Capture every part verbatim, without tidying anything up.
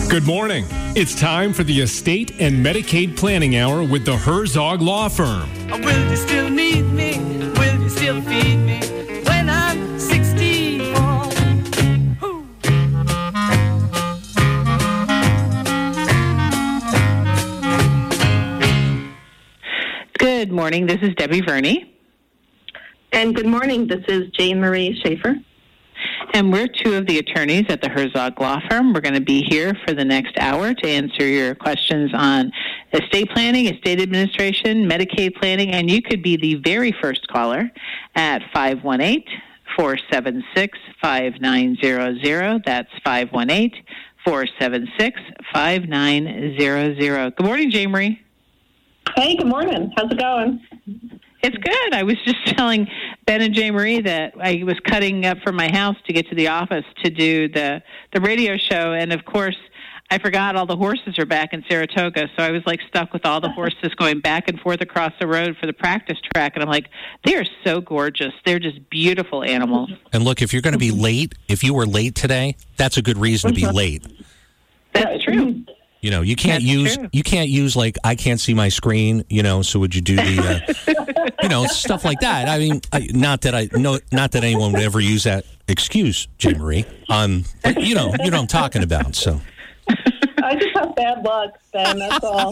Good morning. It's time for the Estate and Medicaid Planning Hour with the Herzog Law Firm. Will you still need me? Will you still feed me when I'm sixty-four? Ooh. Good morning. This is Debbie Verney. And good morning. This is Jane Marie Schaefer. And we're two of the attorneys at the Herzog Law Firm. We're going to be here for the next hour to answer your questions on estate planning, estate administration, Medicaid planning, and you could be the very first caller at five one eight, four seven six, five nine zero zero. That's five one eight, four seven six, five nine zero zero. Good morning, Jane Marie. Hey, good morning. How's it going? It's good. I was just telling Ben and Jane Marie that I was cutting up from my house to get to the office to do the, the radio show. And, of course, I forgot all the horses are back in Saratoga. So I was, like, stuck with all the horses going back and forth across the road for the practice track. And I'm like, they are so gorgeous. They're just beautiful animals. And, look, if you're going to be late, if you were late today, that's a good reason to be late. That's true. You know, you can't That's use, true. you can't use, like, I can't see my screen, you know, so would you do the, uh, you know, stuff like that. I mean, I, not that I, no, not that anyone would ever use that excuse, Jane Marie. Um, but, you know, you know what I'm talking about, so. I just have bad luck, Ben, that's all.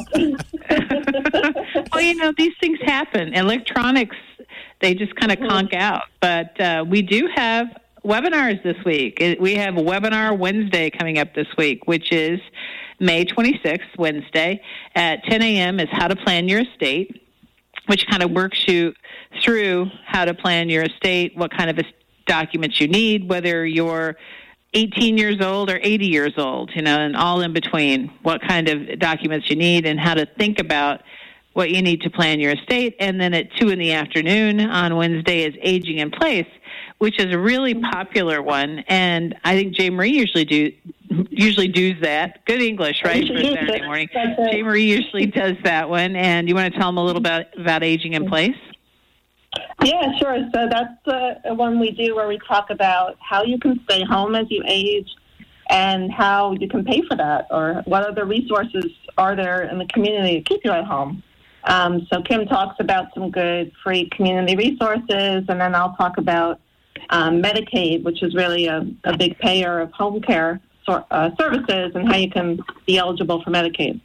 Well, you know, these things happen. Electronics, they just kind of conk out. But uh, we do have webinars this week. It- We have a webinar Wednesday coming up this week, which is May twenty-sixth, Wednesday, at ten a.m. is How to Plan Your Estate, which kind of works you through how to plan your estate, what kind of es- documents you need, whether you're eighteen years old or eighty years old, you know, and all in between, what kind of documents you need and how to think about what you need to plan your estate. And then at two in the afternoon on Wednesday is Aging in Place, which is a really popular one. And I think Jane Marie usually do usually does that. Good English, right, for Saturday morning. Jane Marie usually does that one. And you want to tell them a little bit about Aging in Place? Yeah, sure. So that's uh, one we do where we talk about how you can stay home as you age and how you can pay for that, or what other resources are there in the community to keep you at home. Um, so Kim talks about some good free community resources, and then I'll talk about um, Medicaid, which is really a, a big payer of home care so, uh, services, and how you can be eligible for Medicaid.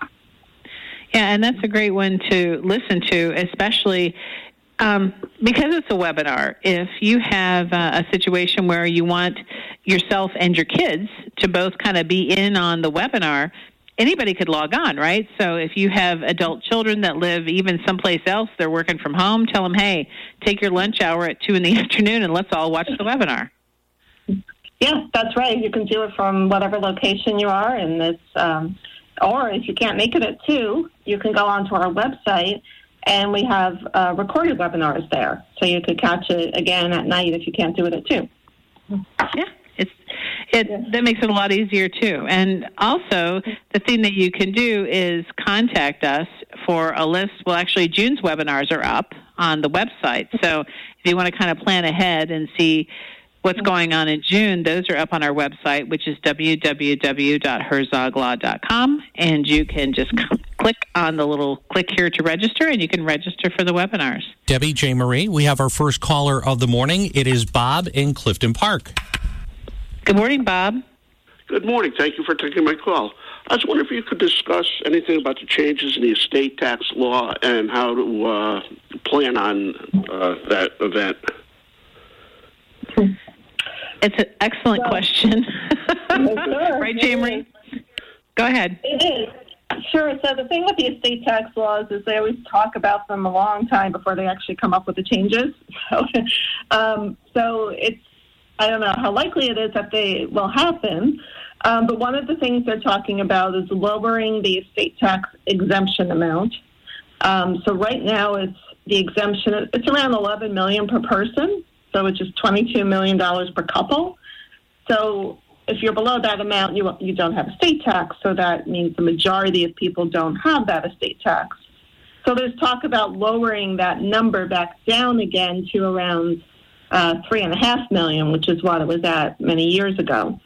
Yeah, and that's a great one to listen to, especially um, because it's a webinar. If you have uh, a situation where you want yourself and your kids to both kind of be in on the webinar, anybody could log on, right? So if you have adult children that live even someplace else, they're working from home, tell them, hey, take your lunch hour at two in the afternoon and let's all watch the webinar. Yeah, that's right. You can do it from whatever location you are, and it's, um, or if you can't make it at two, you can go onto our website, and we have uh, recorded webinars there, so you could catch it again at night if you can't do it at two. Yeah. It's it Yeah. that makes it a lot easier too. And also the thing that you can do is contact us for a list. Well, actually June's webinars are up on the website. So if you want to kind of plan ahead and see what's going on in June, those are up on our website, which is w w w dot herzog law dot com, and you can just click on the little click here to register, and you can register for the webinars. Debbie, Jane Marie, we have our first caller of the morning. It is Bob in Clifton Park. Good morning, Bob. Good morning. Thank you for taking my call. I was wondering if you could discuss anything about the changes in the estate tax law and how to uh, plan on uh, that event. It's an excellent Well, question. sure. Right, Jane Marie? Go ahead. It is. Sure. So the thing with the estate tax laws is they always talk about them a long time before they actually come up with the changes. So, um, so it's, I don't know how likely it is that they will happen, um, but one of the things they're talking about is lowering the estate tax exemption amount. Um, so right now it's the exemption, it's around eleven million dollars per person, so it's just twenty-two million dollars per couple. So if you're below that amount, you you don't have estate tax, so that means the majority of people don't have that estate tax. So there's talk about lowering that number back down again to around uh, three and a half million, which is what it was at many years ago.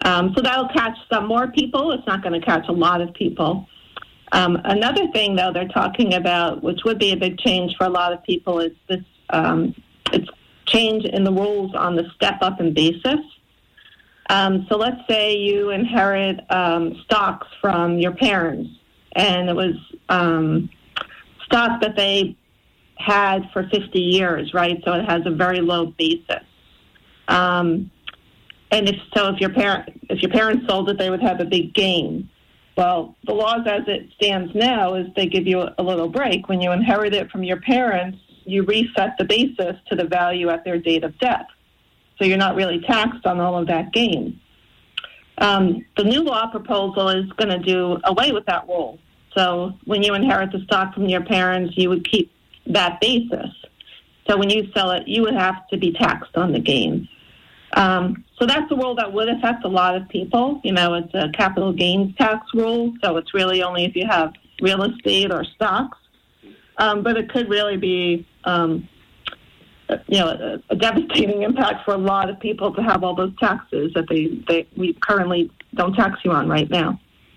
Um, so that'll catch some more people. It's not going to catch a lot of people. Um, another thing, though, they're talking about, which would be a big change for a lot of people, is this um, it's change in the rules on the step-up in basis. Um, so let's say you inherit um, stocks from your parents, and it was um, stock that they had for fifty years, right? So it has a very low basis. Um, and if so, if your parent if your parents sold it, they would have a big gain. Well, the laws as it stands now is they give you a, a little break. When you inherit it from your parents, you reset the basis to the value at their date of death. So you're not really taxed on all of that gain. Um, the new law proposal is going to do away with that rule. So when you inherit the stock from your parents, you would keep that basis. So when you sell it, you would have to be taxed on the gain. Um, so that's a rule that would affect a lot of people. You know, it's a capital gains tax rule, so it's really only if you have real estate or stocks. Um, but it could really be, um, you know, a, a devastating impact for a lot of people to have all those taxes that they, they we currently don't tax you on right now.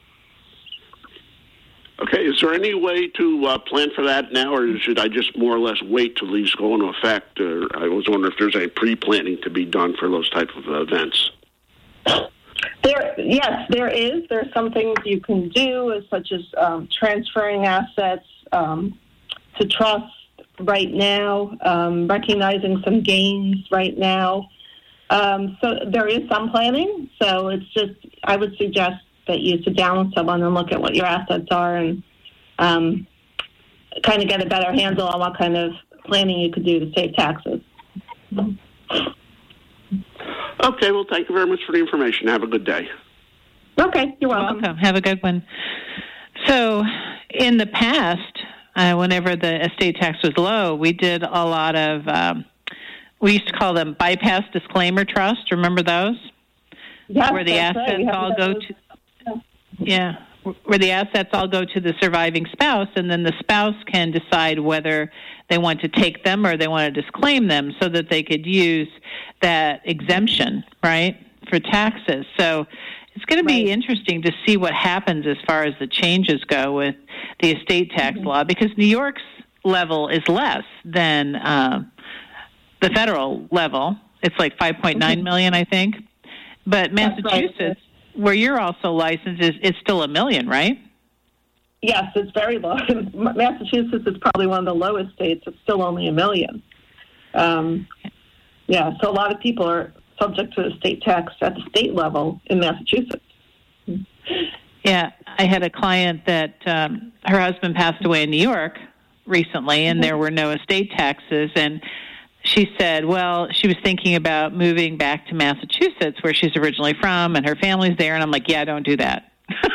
Okay, is there any way to uh, plan for that now, or should I just more or less wait till these go into effect? Or I was wondering if there's any pre-planning to be done for those type of events. There, yes, there is. There are some things you can do, such as um, transferring assets um, to trust right now, um, recognizing some gains right now. Um, so there is some planning. So it's just, I would suggest that you sit down with someone and look at what your assets are and um, kind of get a better handle on what kind of planning you could do to save taxes. Okay, well, thank you very much for the information. Have a good day. Okay, you're welcome. Welcome. Have a good one. So in the past, uh, whenever the estate tax was low, we did a lot of, um, we used to call them bypass disclaimer trust. Remember those? Yes, where the that's assets right. all go those. to... Yeah, where the assets all go to the surviving spouse, and then the spouse can decide whether they want to take them or they want to disclaim them so that they could use that exemption, right, for taxes. So it's going to be Right. interesting to see what happens as far as the changes go with the estate tax Mm-hmm. law, because New York's level is less than uh, the federal level. It's like five point nine Mm-hmm. million, I think. But That's right. Massachusetts, where you're also licensed, is it's still a million, right? Yes, it's very low. Massachusetts is probably one of the lowest states. It's still only a million. Um, yeah, so a lot of people are subject to estate tax at the state level in Massachusetts. Yeah, I had a client that um, her husband passed away in New York recently, and there were no estate taxes, and she said, well, she was thinking about moving back to Massachusetts, where she's originally from, and her family's there. And I'm like, yeah, don't do that.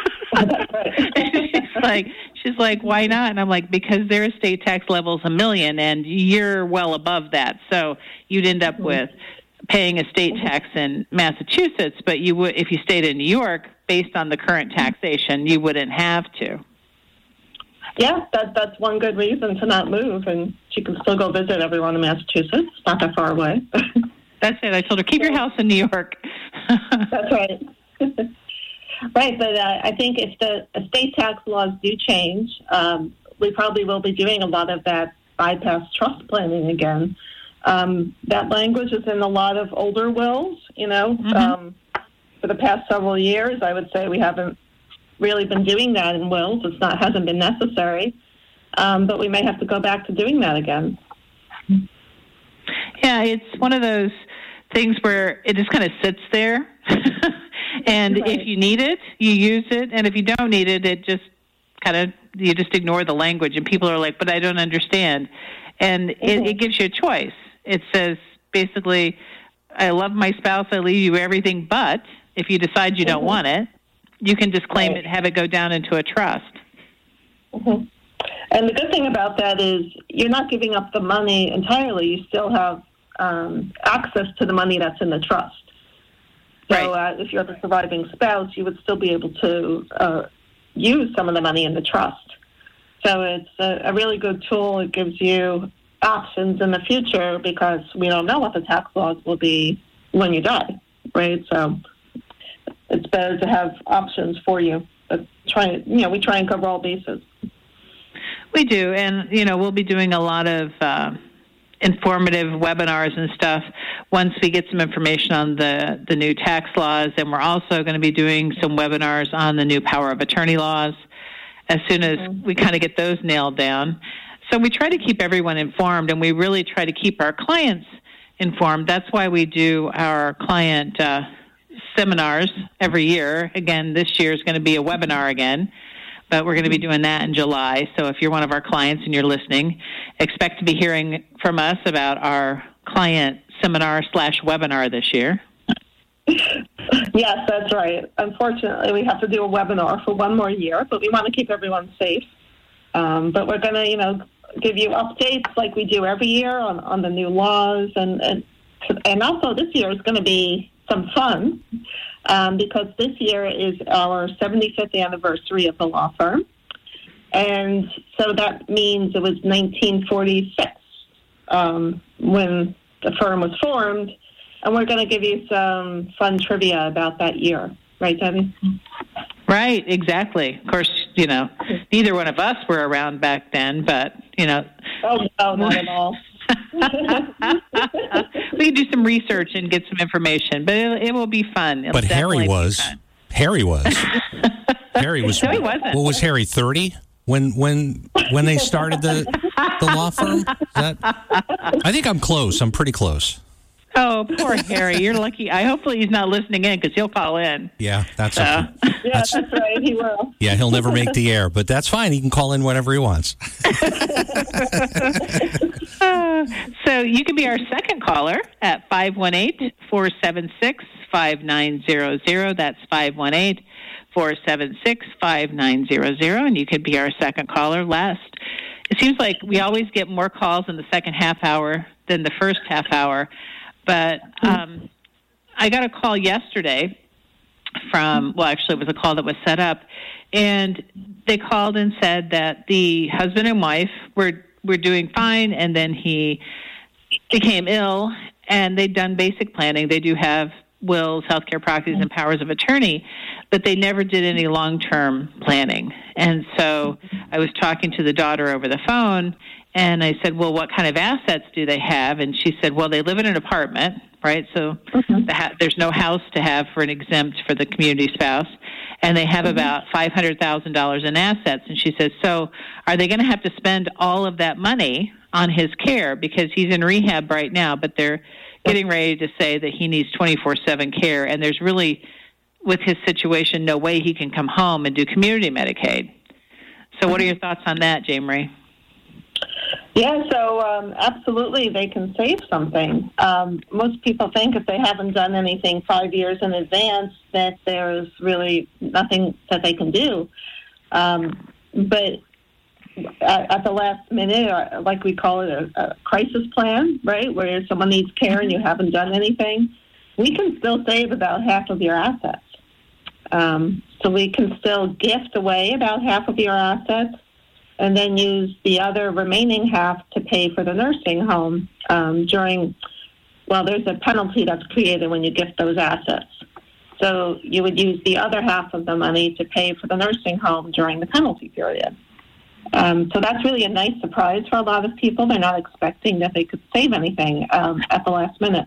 she's like, she's like, why not? And I'm like, because their estate tax level is a million, and you're well above that. So you'd end up with paying estate tax in Massachusetts, but you would, if you stayed in New York, based on the current taxation, you wouldn't have to. Yeah, that, that's one good reason to not move, and she can still go visit everyone in Massachusetts. It's not that far away. That's it. I told her, keep your house in New York. That's right. Right, but uh, I think if the estate tax laws do change, um, we probably will be doing a lot of that bypass trust planning again. Um, that language is in a lot of older wills, you know. Mm-hmm. Um, for the past several years, I would say we haven't really been doing that in wills. It's not hasn't been necessary, um, but we may have to go back to doing that again. Yeah, it's one of those things where it just kind of sits there, and Right. if you need it, you use it, and if you don't need it, it just kind of you just ignore the language, and people are like, "But I don't understand," and Mm-hmm. it, it gives you a choice. It says basically, "I love my spouse, I leave you everything, but if you decide you don't Mm-hmm. want it, you can disclaim Right. it, have it go down into a trust." Mm-hmm. And the good thing about that is you're not giving up the money entirely. You still have um, access to the money that's in the trust. So Right. uh, if you're the surviving spouse, you would still be able to uh, use some of the money in the trust. So it's a, a really good tool. It gives you options in the future because we don't know what the tax laws will be when you die, right? So it's better to have options for you. But try, you know, we try and cover all bases. We do, and you know, we'll be doing a lot of uh, informative webinars and stuff once we get some information on the, the new tax laws, and we're also going to be doing some webinars on the new power of attorney laws as soon as mm-hmm. we kind of get those nailed down. So we try to keep everyone informed, and we really try to keep our clients informed. That's why we do our client uh, seminars every year. Again, this year is going to be a webinar again, but we're going to be doing that in July. So if you're one of our clients and you're listening, expect to be hearing from us about our client seminar slash webinar this year. Yes, that's right. Unfortunately, we have to do a webinar for one more year, but we want to keep everyone safe. Um, but we're going to, you know, give you updates like we do every year on, on the new laws. And, and, and also this year is going to be some fun um, because this year is our seventy-fifth anniversary of the law firm. And so that means it was nineteen forty-six um, when the firm was formed. And we're going to give you some fun trivia about that year. Right, Debbie? Right, exactly. Of course, you know, neither one of us were around back then, but, you know. Oh, no, not at all. We can do some research and get some information, but it, it will be fun. It'll but Harry was. Harry was. Harry was. No, he wasn't. What was Harry, thirty? When when when they started the the law firm? Is that, I think I'm close. I'm pretty close. Oh, poor Harry. You're lucky. I hopefully he's not listening in because he'll call in. Yeah, that's so. okay. Yeah, that's, that's right. He will. Yeah, he'll never make the air, but that's fine. He can call in whenever he wants. uh, so you can be our second caller at five one eight, four seven six, five nine zero zero. That's five one eight, four seven six, five nine zero zero, and you could be our second caller last. It seems like we always get more calls in the second half hour than the first half hour. But um, I got a call yesterday from, well, actually it was a call that was set up, and they called and said that the husband and wife were, were doing fine, and then he became ill, and they'd done basic planning. They do have wills, healthcare proxies, and powers of attorney, but they never did any long-term planning. And so I was talking to the daughter over the phone, and I said, well, what kind of assets do they have? And she said, well, they live in an apartment, right? So mm-hmm. the ha- there's no house to have for an exempt for the community spouse. And they have mm-hmm. about five hundred thousand dollars in assets. And she says, so are they going to have to spend all of that money on his care? Because he's in rehab right now, but they're getting ready to say that he needs twenty-four seven care. And there's really, with his situation, no way he can come home and do community Medicaid. So what are your thoughts on that, Jane Marie? Yeah, so um, absolutely they can save something. Um, most people think if they haven't done anything five years in advance that there's really nothing that they can do. Um, but at, at the last minute, or like we call it a, a crisis plan, right, where someone needs care and you haven't done anything, we can still save about half of your assets. Um, so we can still gift away about half of your assets and then use the other remaining half to pay for the nursing home um, during, well, there's a penalty that's created when you gift those assets. So you would use the other half of the money to pay for the nursing home during the penalty period. Um, so that's really a nice surprise for a lot of people. They're not expecting that they could save anything um, at the last minute.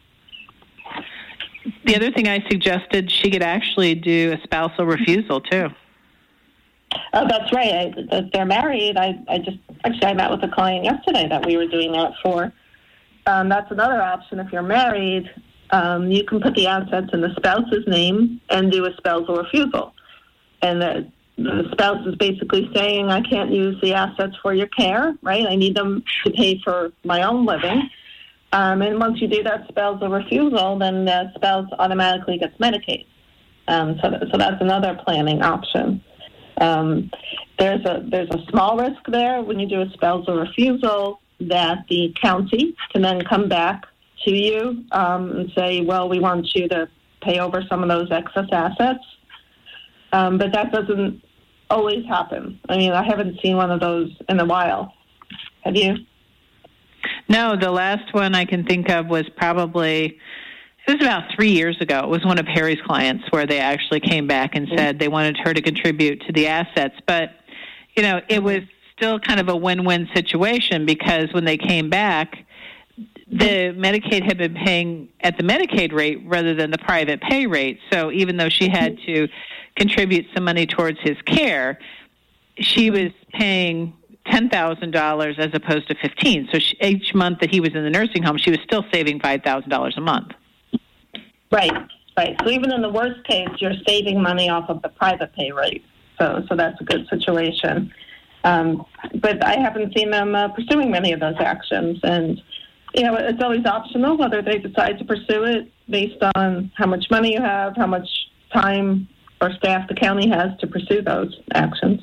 The other thing I suggested, she could actually do a spousal refusal, too. Oh, that's right. I, if they're married, I, I just, actually, I met with a client yesterday that we were doing that for. Um, that's another option. If you're married, um, you can put the assets in the spouse's name and do a spousal refusal. And the, the spouse is basically saying, I can't use the assets for your care, right? I need them to pay for my own living. Um, and once you do that spousal refusal, then the spouse automatically gets Medicaid. Um, so, so that's another planning option. Um, there's a there's a small risk there when you do a spousal refusal that the county can then come back to you um, and say, well, we want you to pay over some of those excess assets. Um, but that doesn't always happen. I mean, I haven't seen one of those in a while. Have you? No, the last one I can think of was probably It was about three years ago. It was one of Harry's clients where they actually came back and said they wanted her to contribute to the assets. But, you know, it was still kind of a win-win situation because when they came back, the Medicaid had been paying at the Medicaid rate rather than the private pay rate. So even though she had to contribute some money towards his care, she was paying ten thousand dollars as opposed to fifteen thousand dollars. So she, each month that he was in the nursing home, she was still saving five thousand dollars a month. Right, right. So even in the worst case, you're saving money off of the private pay rate. So, so that's a good situation. Um, but I haven't seen them uh, pursuing many of those actions. And, you know, it's always optional whether they decide to pursue it based on how much money you have, how much time or staff the county has to pursue those actions.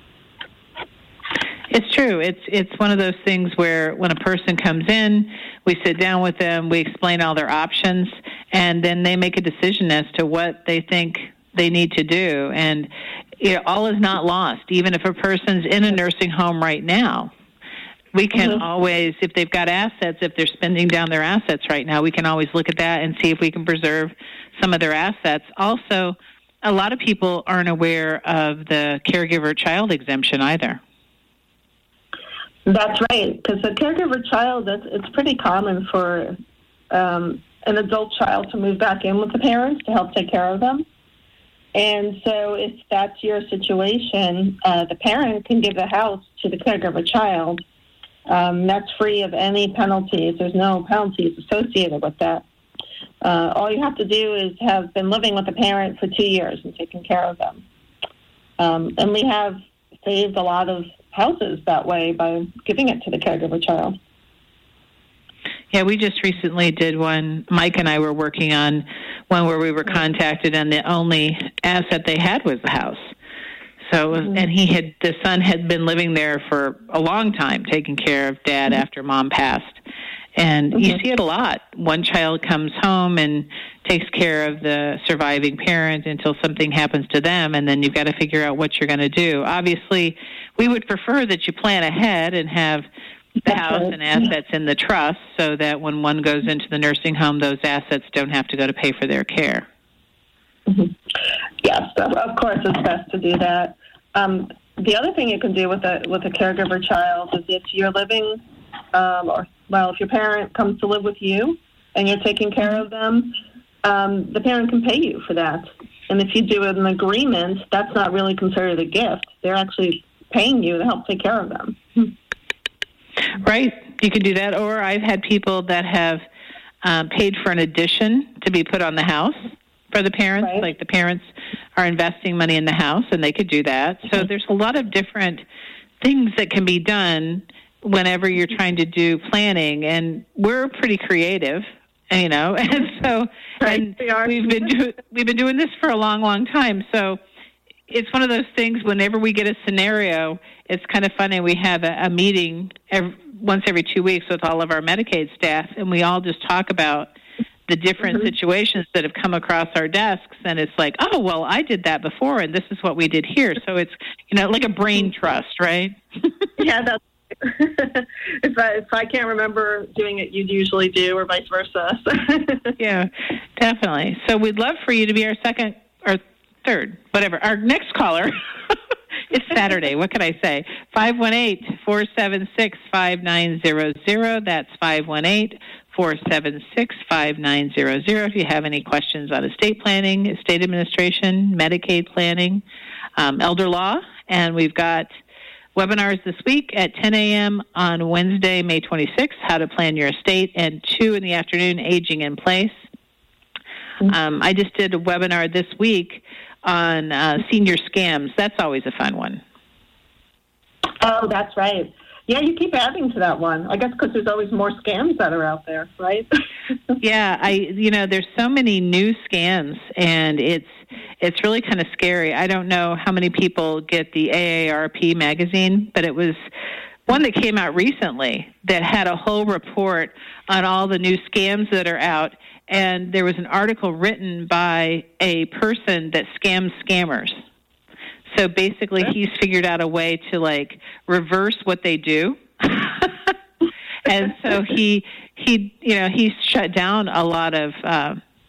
It's true. It's it's one of those things where when a person comes in, we sit down with them, we explain all their options, and then they make a decision as to what they think they need to do. And you know, all is not lost. Even if a person's in a nursing home right now, we can mm-hmm. always, if they've got assets, if they're spending down their assets right now, we can always look at that and see if we can preserve some of their assets. Also, a lot of people aren't aware of the caregiver child exemption either. That's right, because the caregiver child, it's, it's pretty common for um, an adult child to move back in with the parents to help take care of them. And so if that's your situation, uh, the parent can give the house to the caregiver child. Um, that's free of any penalties. There's no penalties associated with that. Uh, all you have to do is have been living with the parent for two years and taking care of them. Um, and we have saved a lot of houses that way by giving it to the caregiver child. Yeah, we just recently did one. Mike and I were working on one where we were contacted, and the only asset they had was the house. So, it was, and he had the son had been living there for a long time, taking care of dad mm-hmm. after mom passed. And mm-hmm. you see it a lot. One child comes home and takes care of the surviving parent until something happens to them, and then you've got to figure out what you're going to do. Obviously, we would prefer that you plan ahead and have the That's house right. and assets in the trust so that when one goes into the nursing home, those assets don't have to go to pay for their care. Mm-hmm. Yes, of course it's best to do that. Um, the other thing you can do with a, with a caregiver child is if you're living um, or Well, if your parent comes to live with you and you're taking care of them, um, the parent can pay you for that. And if you do an agreement, that's not really considered a gift. They're actually paying you to help take care of them. Right. You can do that. Or I've had people that have um, paid for an addition to be put on the house for the parents. Right. Like the parents are investing money in the house, and they could do that. So mm-hmm. there's a lot of different things that can be done whenever you're trying to do planning, and we're pretty creative, you know, and so right, and we are. we've been do, we've been doing this for a long, long time. So it's one of those things. Whenever we get a scenario, it's kind of funny. We have a, a meeting every, once every two weeks with all of our Medicaid staff, and we all just talk about the different mm-hmm. situations that have come across our desks, and it's like, oh, well, I did that before, and this is what we did here. So it's, you know, like a brain trust, right? Yeah, that's. if I if I can't remember doing it, you'd usually do, or vice versa. Yeah, definitely. So we'd love for you to be our second or third, whatever, our next caller. It's Saturday. What can I say? five one eight, four seven six, five nine zero zero. That's five one eight, four seven six, five nine zero zero. If you have any questions on estate planning, estate administration, Medicaid planning, um, elder law, and we've got webinars this week at ten a.m. on Wednesday, May twenty-sixth, How to Plan Your Estate, and two in the afternoon, Aging in Place. Um, I just did a webinar this week on uh, senior scams. That's always a fun one. Oh, that's right. Yeah, you keep adding to that one. I guess because there's always more scams that are out there, right? Yeah, I you know, there's so many new scams, and it's it's really kind of scary. I don't know how many people get the A A R P magazine, but it was one that came out recently that had a whole report on all the new scams that are out, and there was an article written by a person that scams scammers. So basically, he's figured out a way to, like, reverse what they do. And so he, he, you know, he's shut down a lot of uh,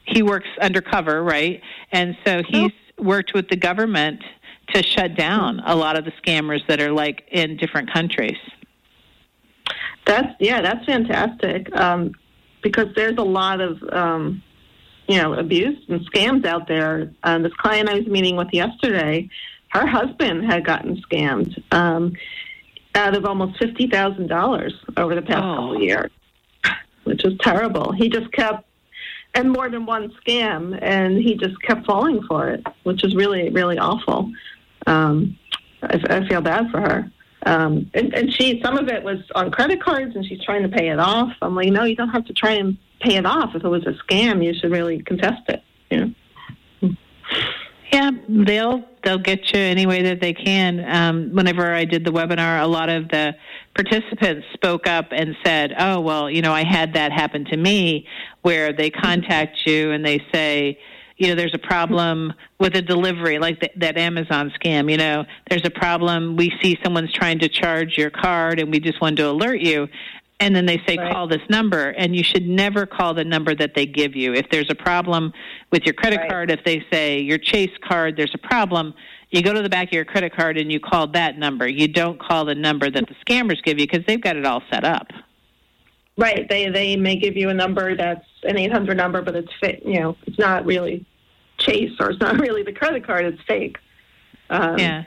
he works undercover, right? And so he's worked with the government to shut down a lot of the scammers that are like in different countries. That's yeah, that's fantastic. Um, because there's a lot of um, you know abuse and scams out there. Um, this client I was meeting with yesterday, her husband had gotten scammed um, out of almost fifty thousand dollars over the past oh. couple of years, which is terrible. He just kept, and more than one scam, and he just kept falling for it, which is really, really awful. Um, I, I feel bad for her. Um, and, and she, some of it was on credit cards, and she's trying to pay it off. I'm like, no, you don't have to try and pay it off. If it was a scam, you should really contest it. You know? Yeah, they'll they'll get you any way that they can. Um, whenever I did the webinar, a lot of the participants spoke up and said, "Oh, well, you know, I had that happen to me," where they contact you and they say, you know, there's a problem with a delivery, like the, that Amazon scam. You know, there's a problem. We see someone's trying to charge your card, and we just wanted to alert you. And then they say, right. call this number, and you should never call the number that they give you. If there's a problem with your credit right. card, if they say your Chase card, there's a problem, you go to the back of your credit card and you call that number. You don't call the number that the scammers give you because they've got it all set up. Right. They they may give you a number that's an eight hundred number, but it's fit, you know, it's not really Chase, or it's not really the credit card. It's fake. Um, yeah.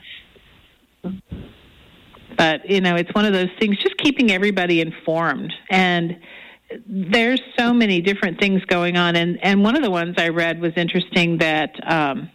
But, you know, it's one of those things, just keeping everybody informed. And there's so many different things going on. And, and one of the ones I read was interesting that, um,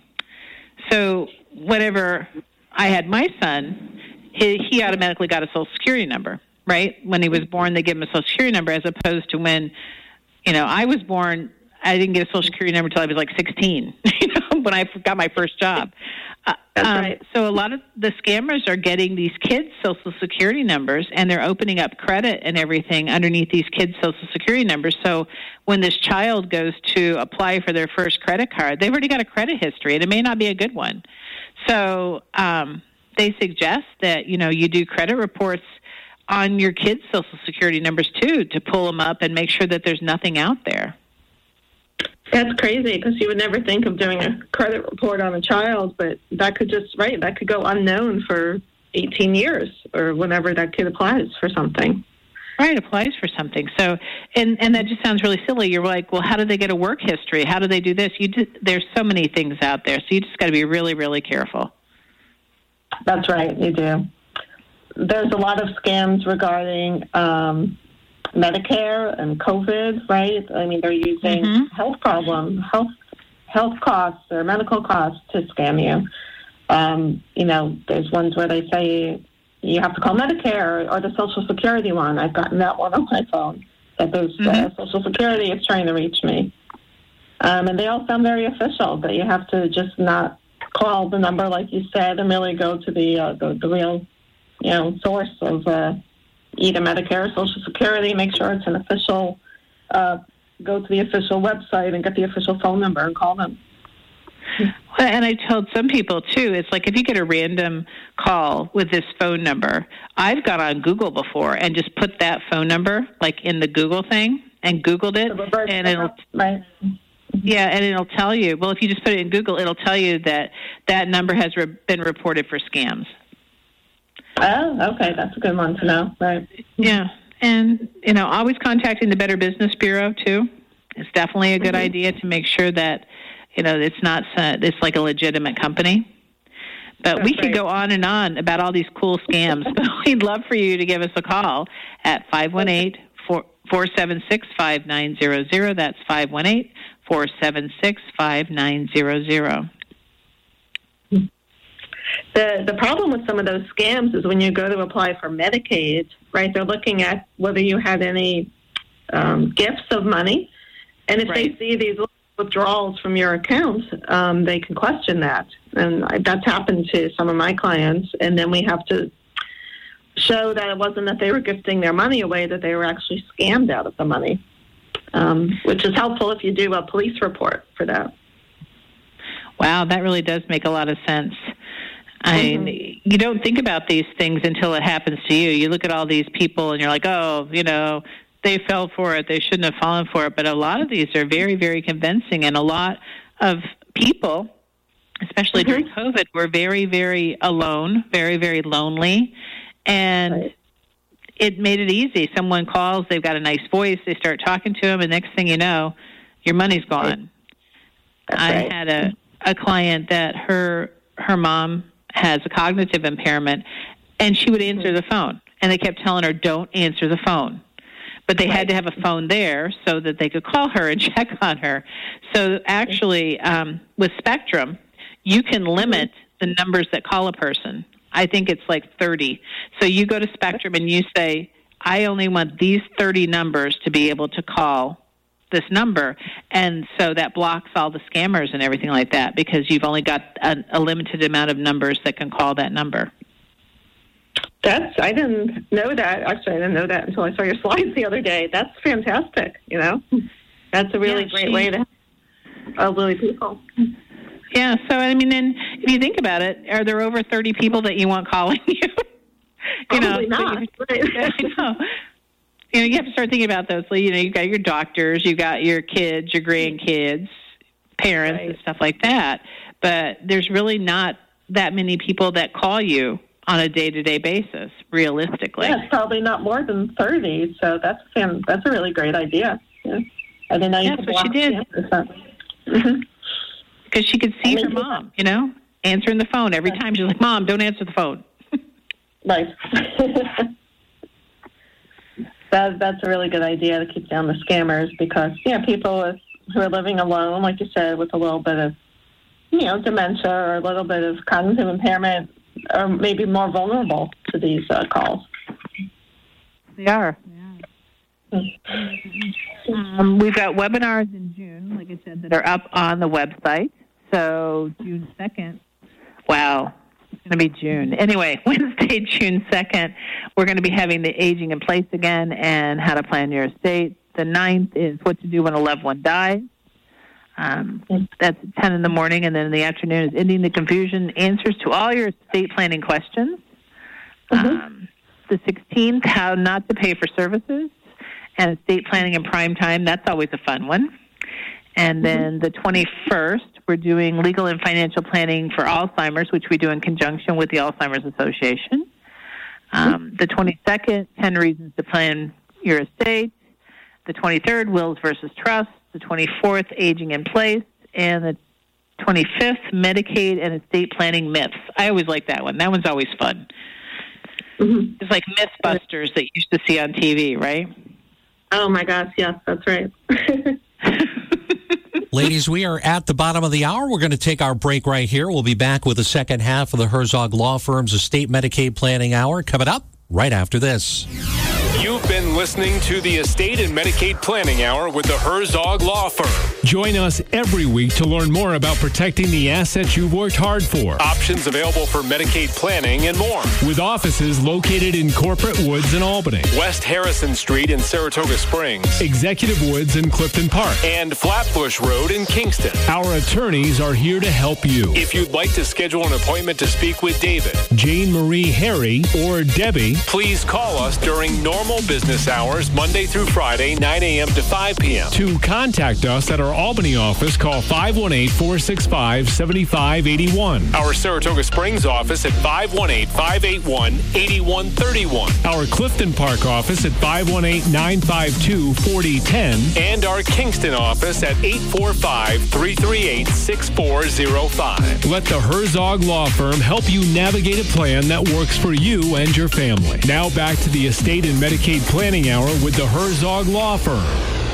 so whenever I had my son, he, he automatically got a Social Security number, right? When he was born, they give him a Social Security number, as opposed to when, you know, I was born, I didn't get a Social Security number until I was like sixteen, you know, when I got my first job. Uh, That's um, right. So a lot of the scammers are getting these kids' Social Security numbers, and they're opening up credit and everything underneath these kids' Social Security numbers. So when this child goes to apply for their first credit card, they've already got a credit history, and it may not be a good one. So um, they suggest that, you know, you do credit reports on your kids' Social Security numbers, too, to pull them up and make sure that there's nothing out there. That's crazy, because you would never think of doing a credit report on a child, but that could just, right, that could go unknown for eighteen years or whenever that kid applies for something. Right, applies for something. So, and, and that just sounds really silly. You're like, well, how do they get a work history? How do they do this? You just, there's so many things out there, so you just got to be really, really careful. That's right, you do. There's a lot of scams regarding um, Medicare and COVID, right? I mean, they're using mm-hmm. health problem, health health costs or medical costs to scam you. Um, you know, there's ones where they say you have to call Medicare or the Social Security one. I've gotten that one on my phone, that there's mm-hmm. uh, Social Security is trying to reach me. Um, and they all sound very official, but you have to just not call the number like you said and really go to the uh, the, the real, you know, source of uh, either Medicare or Social Security. Make sure it's an official, uh, go to the official website and get the official phone number and call them. Well, and I told some people, too, it's like if you get a random call with this phone number, I've gone on Google before and just put that phone number, like, in the Google thing and Googled it. And it'll, right. Yeah, and it'll tell you, well, if you just put it in Google, it'll tell you that that number has re- been reported for scams. Oh, okay. That's a good one to know. Right. Yeah. And, you know, always contacting the Better Business Bureau, too. It's definitely a good mm-hmm. idea to make sure that, you know, it's not, uh, it's like a legitimate company. But That's we could right. go on and on about all these cool scams. But we'd love for you to give us a call at five one eight, four seven six, five nine zero zero. That's five one eight, four seven six, five nine zero zero. The the problem with some of those scams is when you go to apply for Medicaid, right, they're looking at whether you had any um, gifts of money. And if right. they see these withdrawals from your account, um, they can question that. And that's happened to some of my clients. And then we have to show that it wasn't that they were gifting their money away, that they were actually scammed out of the money, um, which is helpful if you do a police report for that. Wow, that really does make a lot of sense. I mean, mm-hmm. you don't think about these things until it happens to you. You look at all these people and you're like, oh, you know, they fell for it. They shouldn't have fallen for it. But a lot of these are very, very convincing, and a lot of people, especially during COVID, were very, very alone, very, very lonely, and Right. it made it easy. Someone calls, they've got a nice voice, they start talking to them, and next thing you know, your money's gone. That's I right. had a, a client that her her mom has a cognitive impairment, and she would answer the phone, and they kept telling her, don't answer the phone. But they had to have a phone there so that they could call her and check on her. So actually, um, with Spectrum, you can limit the numbers that call a person. I think it's like thirty. So you go to Spectrum and you say, I only want these thirty numbers to be able to call this number. And so that blocks all the scammers and everything like that, because you've only got a, a limited amount of numbers that can call that number. That's, I didn't know that. Actually, I didn't know that until I saw your slides the other day. That's fantastic, you know. That's a really Yeah, great she- way to help elderly people. Yeah, so I mean, then if you think about it, are there over thirty people that you want calling you? you know, Probably not. So you, I know. You know, you have to start thinking about those. So, you know, you've got your doctors, you've got your kids, your grandkids, parents, Right. and stuff like that. But there's really not that many people that call you on a day-to-day basis, realistically. Yeah, it's probably not more than thirty, so that's fan, that's a really great idea. Yeah. I didn't know you Yeah, could that's what she block did. scammers. Mhm. Because she could see I mean, her mom, you know, answering the phone every time. She's like, Mom, don't answer the phone. Right. that, that's a really good idea to keep down the scammers, because, yeah, people with, who are living alone, like you said, with a little bit of, you know, dementia or a little bit of cognitive impairment are maybe more vulnerable to these uh, calls. They are. Um, we've got webinars in June, like I said, that are up on the website. So June second, wow, it's going to be June. Anyway, Wednesday, June second, we're going to be having the Aging in Place again and how to plan your estate. The ninth is what to do when a loved one dies. Um, that's at ten in the morning, and then in the afternoon is Ending the Confusion, answers to all your estate planning questions. Mm-hmm. Um, the sixteenth, how not to pay for services, and estate planning in prime time. That's always a fun one. And then the twenty-first, we're doing legal and financial planning for Alzheimer's, which we do in conjunction with the Alzheimer's Association. Um, the twenty-second, ten reasons to plan your estate. The twenty-third, wills versus trusts. The twenty-fourth, aging in place. And the twenty-fifth, Medicaid and estate planning myths. I always like that one. That one's always fun. Mm-hmm. It's like Mythbusters that you used to see on T V, right? Oh, my gosh, yes, that's right. Ladies, we are at the bottom of the hour. We're going to take our break right here. We'll be back with the second half of the Herzog Law Firm's Estate Medicaid Planning Hour coming up right after this. You've been listening to the Estate and Medicaid Planning Hour with the Herzog Law Firm. Join us every week to learn more about protecting the assets you've worked hard for. Options available for Medicaid planning and more. With offices located in Corporate Woods in Albany, West Harrison Street in Saratoga Springs, Executive Woods in Clifton Park, and Flatbush Road in Kingston. Our attorneys are here to help you. If you'd like to schedule an appointment to speak with David, Jane Marie Harry, or Debbie, please call us during normal business hours, Monday through Friday, nine a.m. to five p.m. To contact us at our Albany office, call five one eight, four six five, seven five eight one. Our Saratoga Springs office at five one eight, five eight one, eight one three one. Our Clifton Park office at five one eight, nine five two, four zero one zero. And our Kingston office at eight four five, three three eight, six four zero five. Let the Herzog Law Firm help you navigate a plan that works for you and your family. Now back to the Estate and Medicaid Planning Hour with the Herzog Law Firm.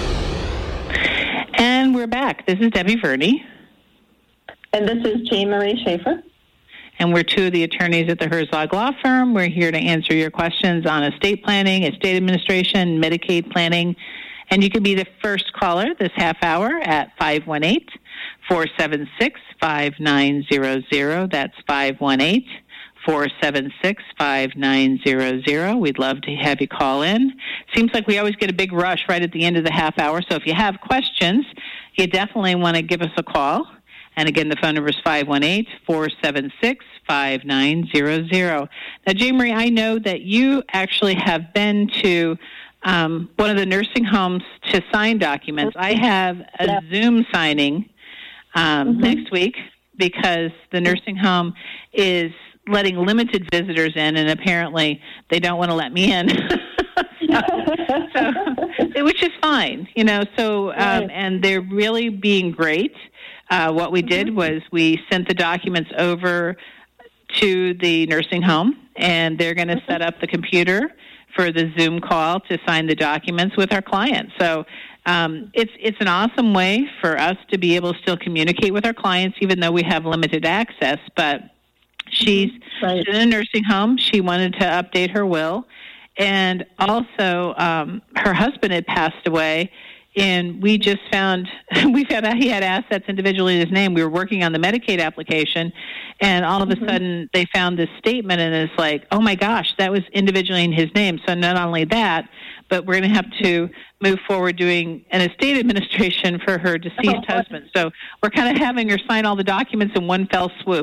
And we're back. This is Debbie Verney. And this is Jane Marie Schaefer. And we're two of the attorneys at the Herzog Law Firm. We're here to answer your questions on estate planning, estate administration, Medicaid planning. And you can be the first caller this half hour at five one eight, four seven six, five nine zero zero. That's five one eight, four seven six, five nine zero zero. We'd love to have you call in. Seems like we always get a big rush right at the end of the half hour. So if you have questions, you definitely want to give us a call. And again, the phone number is five one eight, four seven six, five nine zero zero. Now, Jane Marie, I know that you actually have been to um, one of the nursing homes to sign documents. I have a yeah. Zoom signing um, mm-hmm. next week because the nursing home is letting limited visitors in, and apparently they don't want to let me in. so, so, which is fine, you know. So, um, right. and they're really being great. Uh, what we did mm-hmm. was we sent the documents over to the nursing home, and they're going to mm-hmm. set up the computer for the Zoom call to sign the documents with our clients. So um, it's it's an awesome way for us to be able to still communicate with our clients, even though we have limited access. But she's right. in a nursing home. She wanted to update her will. And also, um, her husband had passed away, and we just found we found out he had assets individually in his name. We were working on the Medicaid application, and all of a mm-hmm. sudden they found this statement, and it's like, oh my gosh, that was individually in his name. So not only that, but we're going to have to move forward doing an estate administration for her deceased oh, husband. So we're kind of having her sign all the documents in one fell swoop.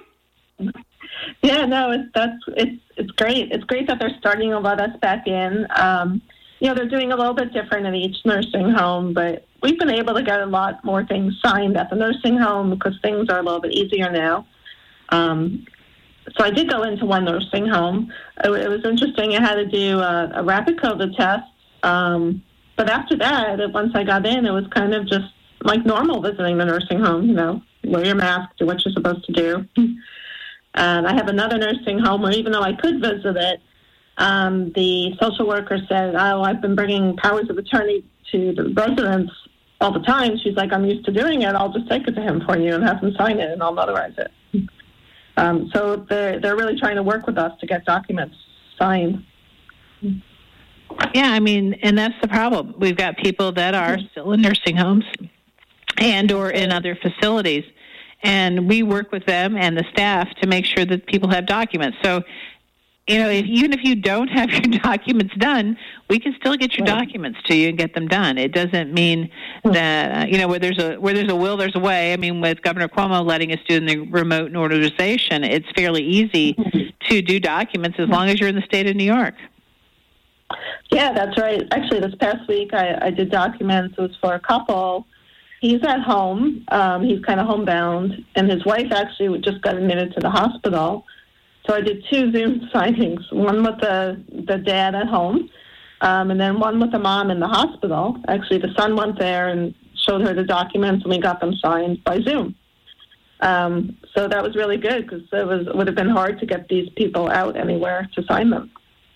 Yeah, no, it's that's it's it's great. It's great that they're starting to let us back in. Um, you know, they're doing a little bit different at each nursing home, but we've been able to get a lot more things signed at the nursing home because things are a little bit easier now. Um, so I did go into one nursing home. It, it was interesting. I had to do a, a rapid COVID test, um, but after that, once I got in, it was kind of just like normal visiting the nursing home. You know, wear your mask, do what you're supposed to do. And I have another nursing home where even though I could visit it, um, the social worker said, oh, I've been bringing powers of attorney to the residents all the time. She's like, I'm used to doing it. I'll just take it to him for you and have him sign it, and I'll notarize it. Um, so they're, they're really trying to work with us to get documents signed. Yeah, I mean, and that's the problem. We've got people that are still in nursing homes and or in other facilities. And we work with them and the staff to make sure that people have documents. So, you know, if, even if you don't have your documents done, we can still get your right. documents to you and get them done. It doesn't mean that, uh, you know, where there's a where there's a will, there's a way. I mean, with Governor Cuomo letting us do the remote notarization, it's fairly easy to do documents as long as you're in the state of New York. Yeah, that's right. Actually, this past week I, I did documents. It was for a couple. He's at home. Um, he's kind of homebound, and his wife actually just got admitted to the hospital. So I did two Zoom signings, one with the, the dad at home, um, and then one with the mom in the hospital. Actually, the son went there and showed her the documents, and we got them signed by Zoom. Um, so that was really good because it was it would have been hard to get these people out anywhere to sign them.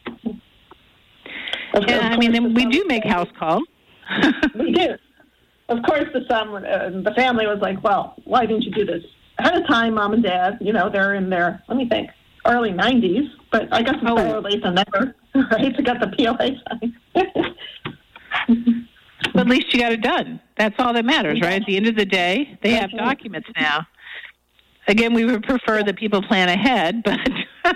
Of, yeah, of I mean, then we do make house calls. We do. Of course, the son, uh, the family was like, well, why didn't you do this ahead of time, Mom and Dad? You know, they're in their, let me think, early nineties. But I guess it's oh. better late than never, right, to get the P O A signed. But at least you got it done. That's all that matters, right? At the end of the day, they have documents now. Again, we would prefer that people plan ahead, but...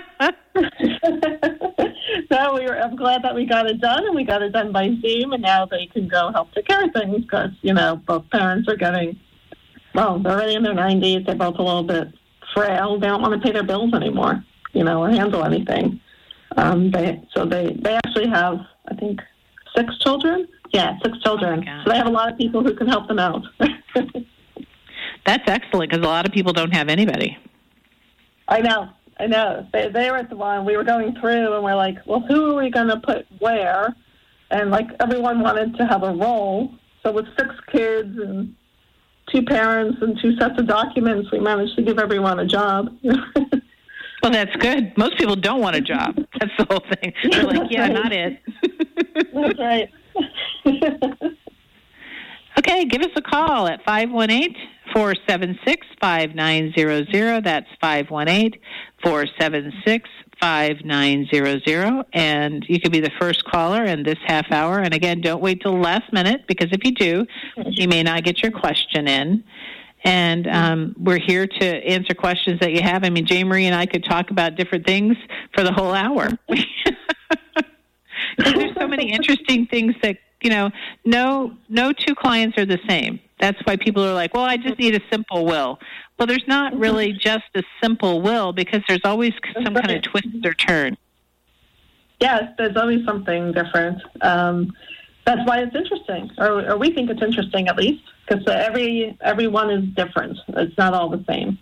No, we were, I'm glad that we got it done, and we got it done by Zoom, and now they can go help take care of things because, you know, both parents are getting, well, they're already in their nineties. They're both a little bit frail. They don't want to pay their bills anymore, you know, or handle anything. Um, they So they, they actually have, I think, six children? Yeah, six children. Oh so they have a lot of people who can help them out. That's excellent because a lot of people don't have anybody. I know. I know. They they were at the one. We were going through, and we're like, well, who are we going to put where? And, like, everyone wanted to have a role. So with six kids and two parents and two sets of documents, we managed to give everyone a job. Well, that's good. Most people don't want a job. That's the whole thing. They're like, yeah, right. Not it. That's right. Okay, give us a call at five one eight, four seven six, five nine zero zero. That's five one eight, four seven six, five nine zero zero. And you could be the first caller in this half hour. And again, don't wait till the last minute because if you do, you may not get your question in. And um, we're here to answer questions that you have. I mean, Jay Marie and I could talk about different things for the whole hour. There's so many interesting things that, you know, no no two clients are the same. That's why people are like, well, I just need a simple will. Well, there's not really just a simple will because there's always some kind of twist or turn. yes, there's always something different. Um, that's why it's interesting, or, or we think it's interesting at least, because every everyone is different. It's not all the same.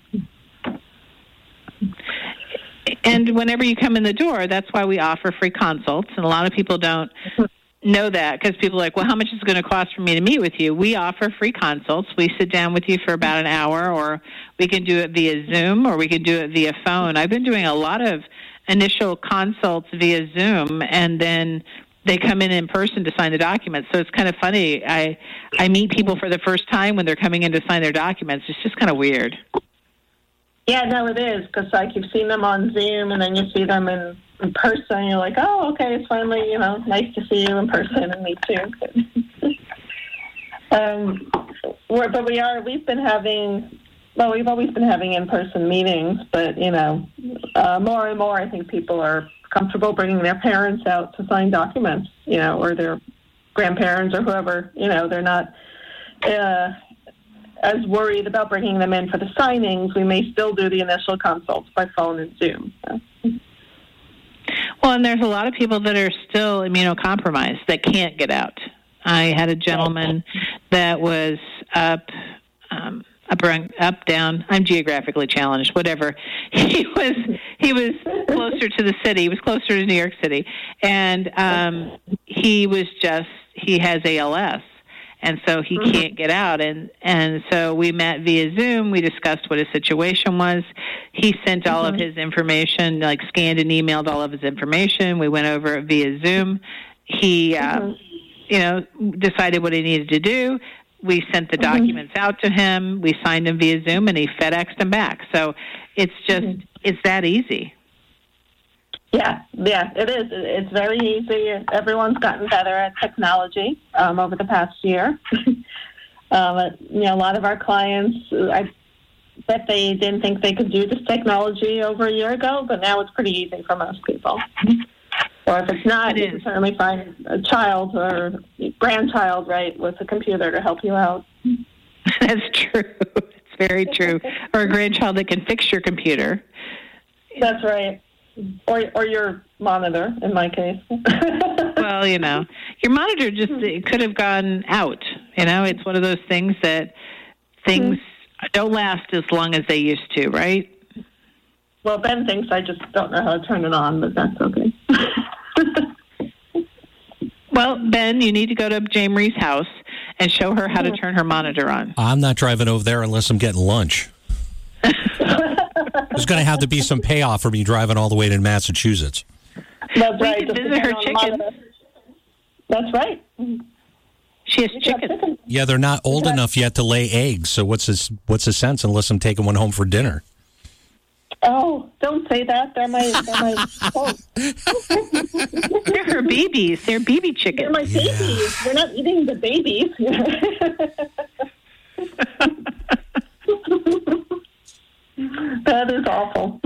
And whenever you come in the door, that's why we offer free consults. And a lot of people don't know that because people are like, well, how much is it going to cost for me to meet with you? We offer free consults. We sit down with you for about an hour, or we can do it via Zoom, or we can do it via phone. I've been doing a lot of initial consults via Zoom, and then they come in in person to sign the documents. So it's kind of funny. I I meet people for the first time when they're coming in to sign their documents. It's just kind of weird. Yeah, no, it is, because like you've seen them on Zoom, and then you see them in, in person, and you're like, oh, okay, it's finally, you know, nice to see you in person and meet you. um, we're, but we are, we've been having, well, we've always been having in-person meetings, but, you know, uh, more and more I think people are comfortable bringing their parents out to sign documents, you know, or their grandparents or whoever, you know, they're not uh, as worried about bringing them in for the signings. We may still do the initial consults by phone and Zoom. So. Well, and there's a lot of people that are still immunocompromised that can't get out. I had a gentleman that was up, um, up, up, down. I'm geographically challenged. Whatever. He was, he was closer to the city. He was closer to New York City, and um, he was just. He has A L S. And so he mm-hmm. can't get out. And, and so we met via Zoom. We discussed what his situation was. He sent all mm-hmm. of his information, like scanned and emailed all of his information. We went over it via Zoom. He, mm-hmm. uh, you know, decided what he needed to do. We sent the mm-hmm. documents out to him. We signed them via Zoom, and he FedExed them back. So it's just, mm-hmm. it's that easy. Yeah, yeah, it is. It's very easy. Everyone's gotten better at technology um, over the past year. um, you know, a lot of our clients, I bet they didn't think they could do this technology over a year ago, but now it's pretty easy for most people. Or if it's not, it you can certainly find a child or grandchild, right, with a computer to help you out. That's true. It's very true. Or a grandchild that can fix your computer. That's right. Or or your monitor, in my case. Well, you know, your monitor just it could have gone out. You know, it's one of those things that things mm-hmm. don't last as long as they used to, right? Well, Ben thinks I just don't know how to turn it on, but that's okay. Well, Ben, you need to go to Jay Marie's house and show her how to turn her monitor on. I'm not driving over there unless I'm getting lunch. There's going to have to be some payoff for me driving all the way to Massachusetts. That's we right. could visit her chickens. That's right. She has chickens. Chicken. Yeah, they're not old enough yet to lay eggs, so what's this, what's the sense unless I'm taking one home for dinner? Oh, don't say that. They're my, they're my oh. They're her babies. They're baby chickens. They're my babies. Yeah. We're not eating the babies. That is awful.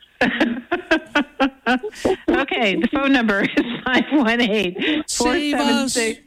Okay, the phone number is five one eight, four seven six,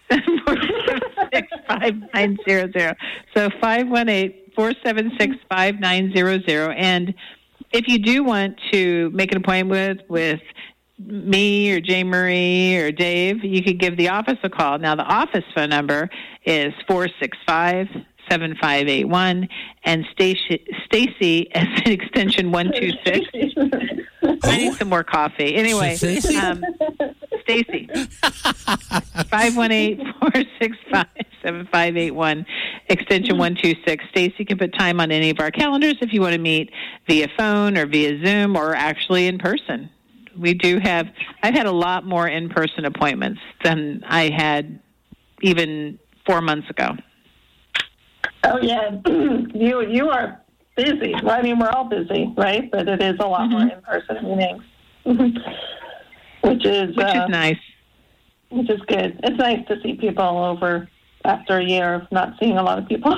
five nine zero zero. So five one eight, four seven six, five nine zero zero. And if you do want to make an appointment with, with me or Jay Marie or Dave, you could give the office a call. Now, the office phone number is four six five, seven five eight one, and Stacy, Stacy as an extension one two six. I need some more coffee. Anyway, Stacy, um, Stacy, five one eight, four six five, seven five eight one, extension one two six. Stacy can put time on any of our calendars if you want to meet via phone or via Zoom or actually in person. We do have, I've had a lot more in-person appointments than I had even four months ago. Oh, yeah. you you are busy. Well, I mean, we're all busy, right? But it is a lot mm-hmm. more in-person meetings, which is which uh, is nice. Which is good. It's nice to see people over after a year of not seeing a lot of people.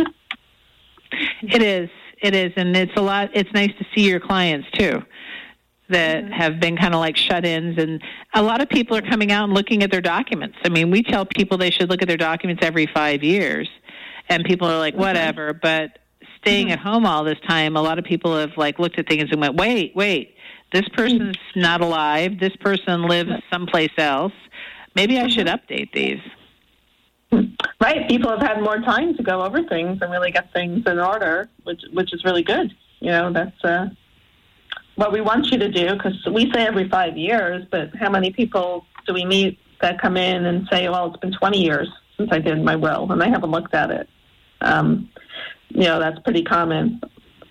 It is. It is, and it's a lot. It's nice to see your clients too, that mm-hmm. have been kind of like shut-ins, and a lot of people are coming out and looking at their documents. I mean, we tell people they should look at their documents every five years. And people are like, whatever, mm-hmm. but staying mm-hmm. at home all this time, a lot of people have like looked at things and went, wait, wait, this person's not alive. This person lives someplace else. Maybe I should update these. Right. People have had more time to go over things and really get things in order, which which is really good. You know, that's uh, what we want you to do, because we say every five years, but how many people do we meet that come in and say, well, it's been twenty years since I did my will, and I haven't looked at it. Um, you know, that's pretty common.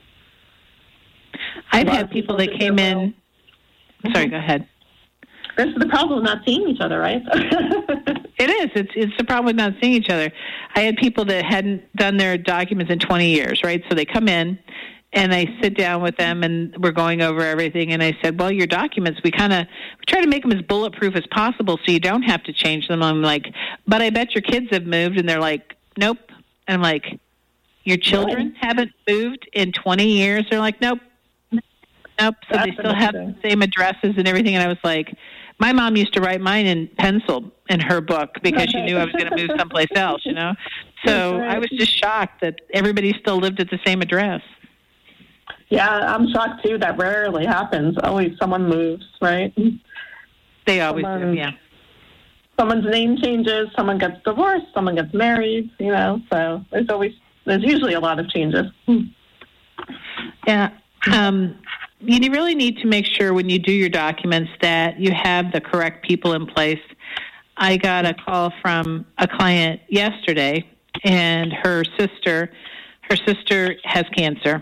I've had people that came in. Sorry, go ahead. This is the problem, not seeing each other, right? It is. It's it's the problem with not seeing each other. I had people that hadn't done their documents in twenty years, right? So they come in, and I sit down with them, and we're going over everything. And I said, well, your documents, we kind of we try to make them as bulletproof as possible so you don't have to change them. I'm like, but I bet your kids have moved. And they're like, nope. And I'm like, your children haven't moved in twenty years? They're like, nope. Nope. So That's they still have the same addresses and everything. And I was like, my mom used to write mine in pencil in her book because she knew I was going to move someplace else, you know? So right. I was just shocked that everybody still lived at the same address. Yeah, I'm shocked, too. That rarely happens. Always someone moves, right? They always someone, do, yeah. Someone's name changes, someone gets divorced, someone gets married, you know? So there's always, there's usually a lot of changes. Yeah. Um, you really need to make sure when you do your documents that you have the correct people in place. I got a call from a client yesterday, and her sister, her sister has cancer,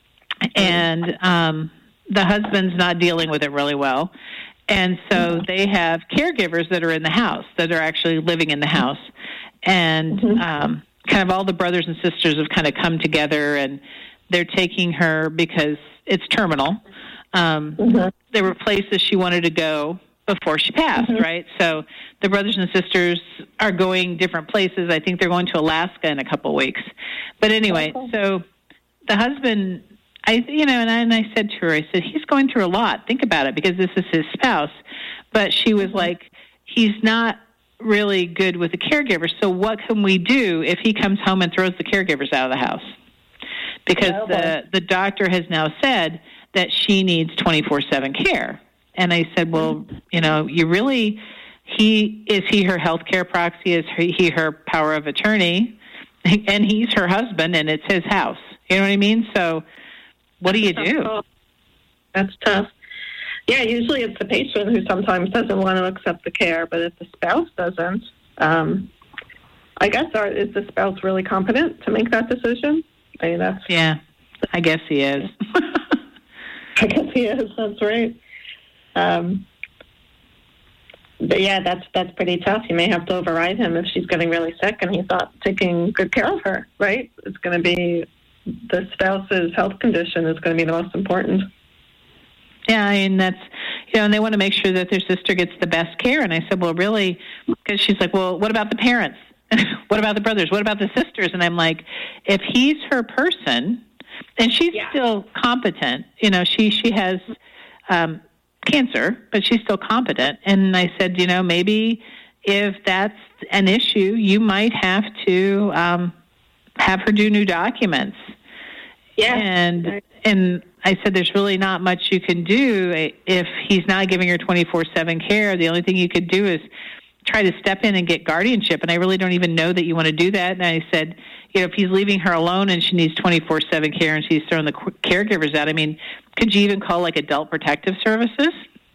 and um, the husband's not dealing with it really well. And so they have caregivers that are in the house, that are actually living in the house. And um, kind of all the brothers and sisters have kind of come together, and they're taking her because it's terminal. Um, mm-hmm. There were places she wanted to go before she passed, mm-hmm. right? So the brothers and sisters are going different places. I think they're going to Alaska in a couple of weeks. But anyway, okay. So the husband, I, you know, and I, and I said to her, I said, he's going through a lot. Think about it, because this is his spouse. But she was like, he's not really good with the caregiver. So what can we do if he comes home and throws the caregivers out of the house? Because oh, the, the doctor has now said that she needs twenty-four seven care. And I said, well, you know, you really, he, is he her health care proxy? Is he her power of attorney? And he's her husband, and it's his house. You know what I mean? So what do you do? That's tough. Yeah, usually it's the patient who sometimes doesn't want to accept the care, but if the spouse doesn't, um, I guess, are, is the spouse really competent to make that decision? I mean, that's... Yeah, I guess he is. I guess he is, that's right. Um, but yeah, that's that's pretty tough. You may have to override him if she's getting really sick and he's not taking good care of her, right? It's going to be, the spouse's health condition is going to be the most important. Yeah, I mean, that's, you know, and they want to make sure that their sister gets the best care. And I said, well, really, because she's like, well, what about the parents? What about the brothers? What about the sisters? And I'm like, if he's her person, and she's yeah. still competent, you know, she, she has um, cancer, but she's still competent. And I said, you know, maybe if that's an issue, you might have to um, have her do new documents. Yeah. And, and I said, there's really not much you can do if he's not giving her twenty-four seven care. The only thing you could do is try to step in and get guardianship, and I really don't even know that you want to do that. And I said, you know, if he's leaving her alone and she needs twenty-four seven care and she's throwing the caregivers out, I mean, could you even call, like, Adult Protective Services?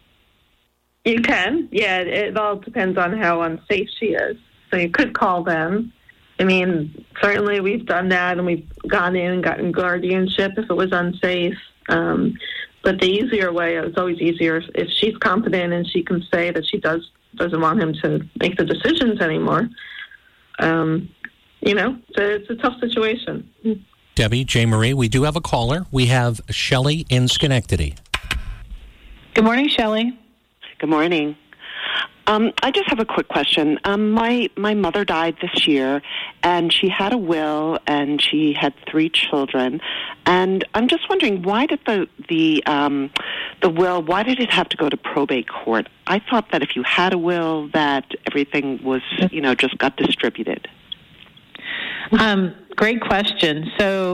You can. Yeah, it all depends on how unsafe she is. So you could call them. I mean, certainly we've done that, and we've gone in and gotten guardianship if it was unsafe. Um, but the easier way, it's always easier if she's competent and she can say that she does doesn't want him to make the decisions anymore. Um, you know, it's a, it's a tough situation. Debbie, J. Marie, we do have a caller. We have Shelley in Schenectady. Good morning, Shelley. Good morning. Um, I just have a quick question. Um, my my mother died this year, and she had a will, and she had three children. And I'm just wondering, why did the the um, the will? Why did it have to go to probate court? I thought that if you had a will, that everything was, you know, just got distributed. Um, great question. So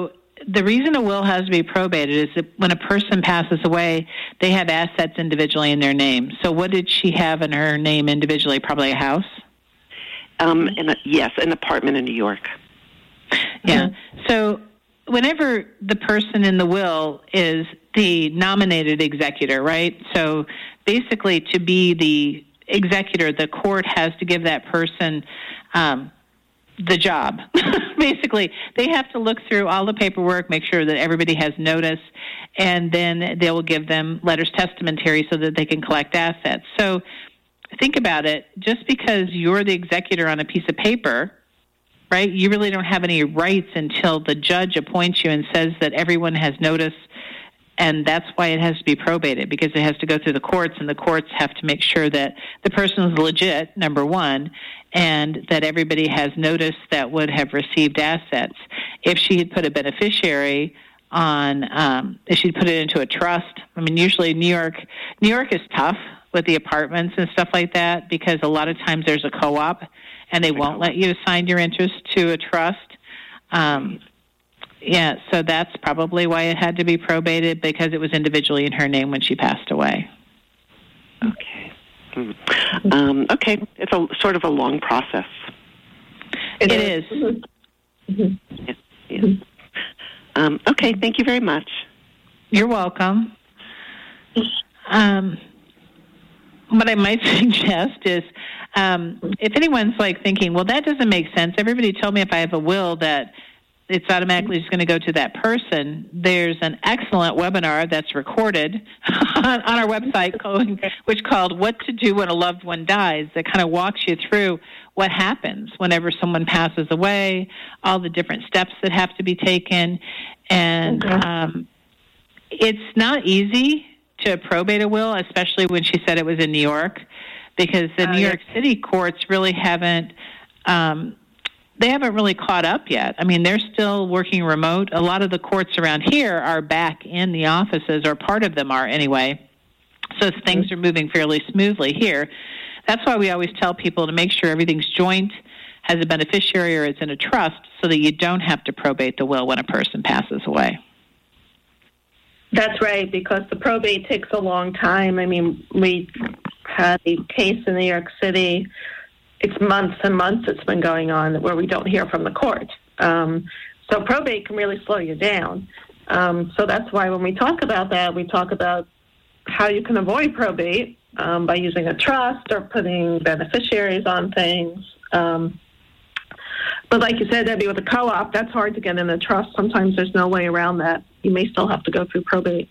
the reason a will has to be probated is that when a person passes away, they have assets individually in their name. So what did she have in her name individually? Probably a house? Um, and a, yes, an apartment in New York. Yeah. So whenever the person in the will is the nominated executor, right? So basically to be the executor, the court has to give that person um, the job. Basically, they have to look through all the paperwork, make sure that everybody has notice, and then they will give them letters testamentary so that they can collect assets. So think about it. Just because you're the executor on a piece of paper, right, you really don't have any rights until the judge appoints you and says that everyone has notice, and that's why it has to be probated, because it has to go through the courts, and the courts have to make sure that the person is legit, number one, and that everybody has notice that would have received assets. If she had put a beneficiary on, um, if she'd put it into a trust, I mean, usually New York, New York is tough with the apartments and stuff like that, because a lot of times there's a co-op, and they won't let you assign your interest to a trust. Um, yeah, so that's probably why it had to be probated, because it was individually in her name when she passed away. Okay. Mm. Um, okay, it's a sort of a long process. It, it is. Mm-hmm. Yes, yes. Um, okay, thank you very much. You're welcome. Um, what I might suggest is, um, if anyone's like thinking, well, that doesn't make sense. Everybody told me if I have a will that it's automatically just going to go to that person. There's an excellent webinar that's recorded on, on our website, called, which called What to Do When a Loved One Dies, that kind of walks you through what happens whenever someone passes away, all the different steps that have to be taken. And okay. um, it's not easy to probate a will, especially when she said it was in New York, because the uh, New York yeah. City courts really haven't um, they haven't really caught up yet. I mean, they're still working remote. A lot of the courts around here are back in the offices, or part of them are anyway. So things are moving fairly smoothly here. That's why we always tell people to make sure everything's joint, has a beneficiary, or it's in a trust, so that you don't have to probate the will when a person passes away. That's right, because the probate takes a long time. I mean, we had a case in New York City. It's months and months it's been going on where we don't hear from the court. Um, so probate can really slow you down. Um, so that's why when we talk about that, we talk about how you can avoid probate um, by using a trust or putting beneficiaries on things. Um, but like you said, Debbie, with a co-op, that's hard to get in a trust. Sometimes there's no way around that. You may still have to go through probate.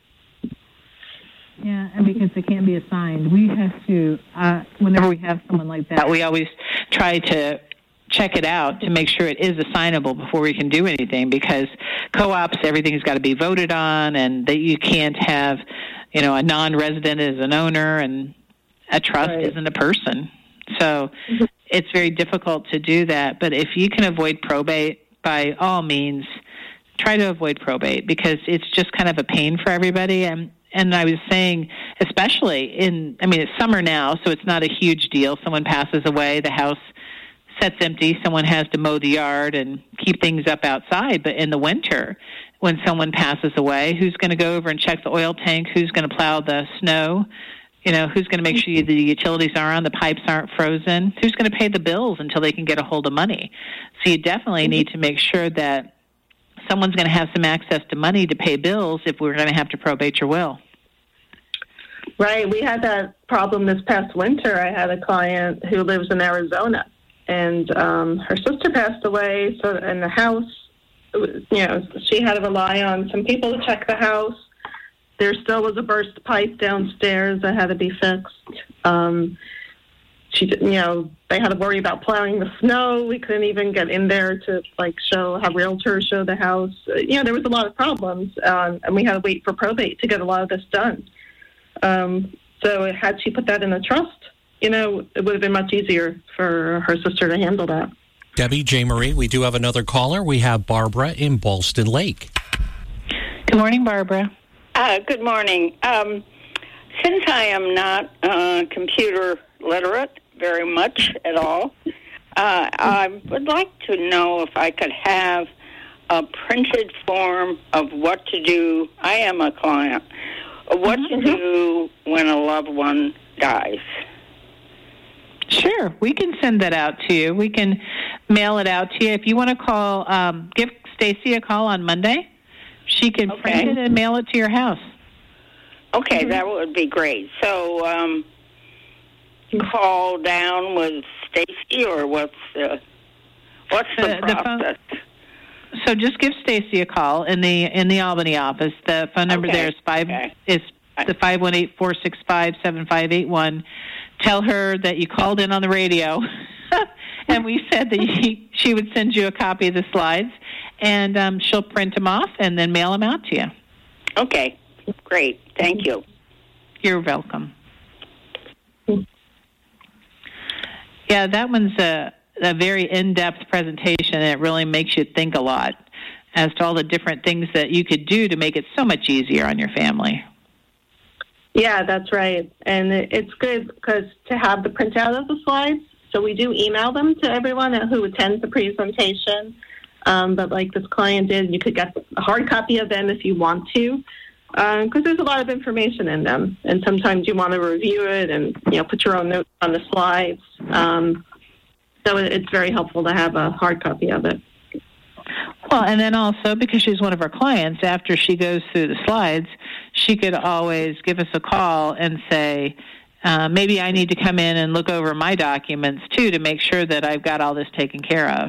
Yeah, and because it can't be assigned, we have to, uh, whenever we have someone like that, we always try to check it out to make sure it is assignable before we can do anything, because co-ops, everything's got to be voted on, and that you can't have, you know, a non-resident as an owner, and a trust right. isn't a person. So mm-hmm. it's very difficult to do that. But if you can avoid probate, by all means, try to avoid probate, because it's just kind of a pain for everybody. And And I was saying, especially in, I mean, it's summer now, so it's not a huge deal. Someone passes away, the house sits empty, someone has to mow the yard and keep things up outside. But in the winter, when someone passes away, who's going to go over and check the oil tank? Who's going to plow the snow? You know, who's going to make sure the utilities are on, the pipes aren't frozen? Who's going to pay the bills until they can get a hold of money? So you definitely need to make sure that someone's going to have some access to money to pay bills if we're going to have to probate your will. Right. We had that problem this past winter. I had a client who lives in Arizona, and um, her sister passed away, so in the house, you know, she had to rely on some people to check the house. There still was a burst pipe downstairs that had to be fixed. Um, she, you know, they had to worry about plowing the snow. We couldn't even get in there to, like, show, have realtors show the house. You know, there was a lot of problems, um, and we had to wait for probate to get a lot of this done. Um, so had she put that in a trust, you know, it would have been much easier for her sister to handle that. Debbie, J. Marie, we do have another caller. We have Barbara in Ballston Lake. Good morning, Barbara. Uh, good morning. Um, since I am not uh, computer literate very much at all, uh, I would like to know if I could have a printed form of what to do. I am a client. What mm-hmm. to do when a loved one dies. Sure, we can send that out to you. We can mail it out to you. If you want to call, um, give Stacy a call on Monday. She can okay. print it and mail it to your house. Okay, mm-hmm. that would be great. So, um, call down with Stacy, or what's the what's the, the process? The phone, so just give Stacy a call in the in the Albany office. The phone number okay. there is five okay. is the five one eight four six five seven five eight one. Tell her that you called in on the radio, and we said that you, she would send you a copy of the slides, and um, she'll print them off and then mail them out to you. Okay, great. Thank you. You're welcome. Yeah, that one's a, a very in-depth presentation, and it really makes you think a lot as to all the different things that you could do to make it so much easier on your family. Yeah, that's right. And it's good because to have the printout of the slides, so we do email them to everyone who attends the presentation. Um, but like this client did, you could get a hard copy of them if you want to, because um, there's a lot of information in them. And sometimes you want to review it and, you know, put your own notes on the slides. Um, so it's very helpful to have a hard copy of it. Well, and then also, because she's one of our clients, after she goes through the slides, she could always give us a call and say, uh, maybe I need to come in and look over my documents, too, to make sure that I've got all this taken care of.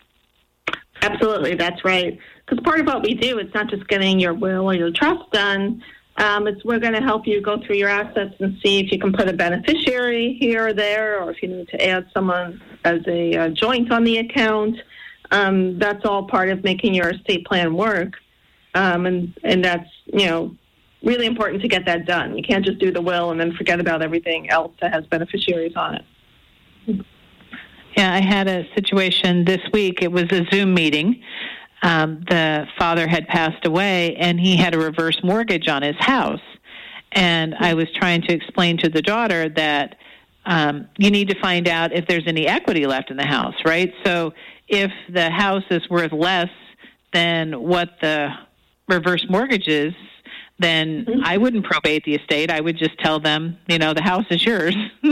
Absolutely, that's right. Because part of what we do, it's not just getting your will or your trust done. Um, it's we're going to help you go through your assets and see if you can put a beneficiary here or there, or if you need to add someone as a uh, joint on the account. Um, that's all part of making your estate plan work. Um, and, and that's, you know, really important to get that done. You can't just do the will and then forget about everything else that has beneficiaries on it. Yeah, I had a situation this week. It was a Zoom meeting. Um, the father had passed away, and he had a reverse mortgage on his house. And I was trying to explain to the daughter that um, you need to find out if there's any equity left in the house, right? So if the house is worth less than what the reverse mortgage is, then mm-hmm. I wouldn't probate the estate. I would just tell them, you know, the house is yours.